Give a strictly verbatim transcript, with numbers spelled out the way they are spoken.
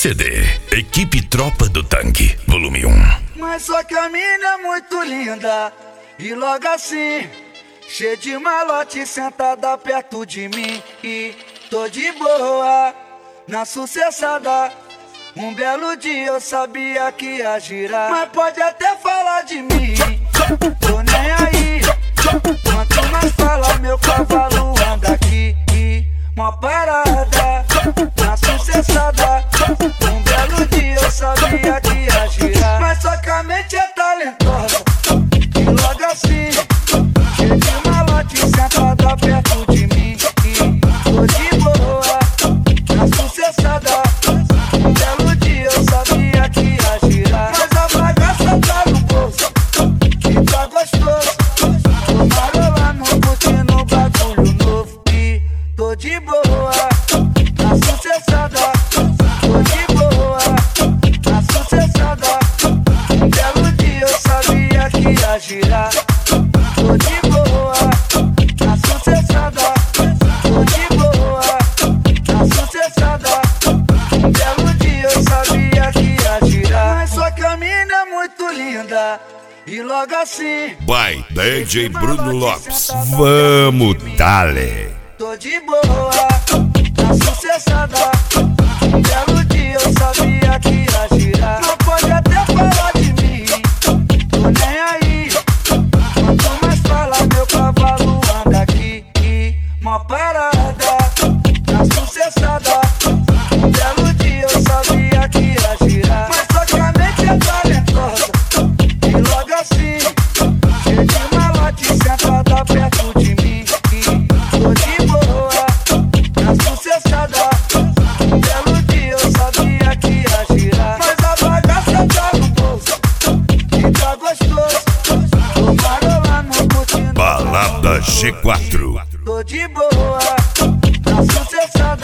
C D Equipe Tropa do Tanque, volume um. Mas só que a mina é muito linda e logo assim, cheia de malote, sentada perto de mim. E tô de boa, na sucessada. Um belo dia eu sabia que ia girar, mas pode até falar de mim, tô nem aí. Quanto mais fala, meu cavalo anda aqui. Uma parada, na sucessada. Um belo dia eu sabia que ia girar, mas só que a mente é talentosa. E logo assim, cheia de malote, sentada perto de mim. E tô de boa, na sucessada. Um belo dia eu sabia que ia girar, mas a bagaça tá no bolso e tá gostoso. Tô marolando, curtindo bagulho novo. E tô de boa, na sucessada. Tô de boa, na sucessada. Um belo dia eu sabia que ia girar. Tô de boa, na sucessada. Tô de boa, na sucessada. Um belo dia eu sabia que ia girar, mas só que a mina é muito linda e logo assim, By D J Bruno Lopes. Vamos, dale. tô de boa, na sucessada. Um belo dia eu sabia que ia girar, não pode até falar de mim, tô nem aí. Quanto mais fala, meu cavalo anda aqui. Uma parada, na sucessada. Um belo dia eu sabia que ia girar, mas só que a mente é talentosa. E logo assim, cheia de malote, sentada perto de mim. Tô de boa, na sucessada. Um belo dia eu sabia que ia girar, mas a bagaça tá no bolso e tá gostoso. Tô marolando, curtindo Balada G quatro. tô de boa, na sucessada.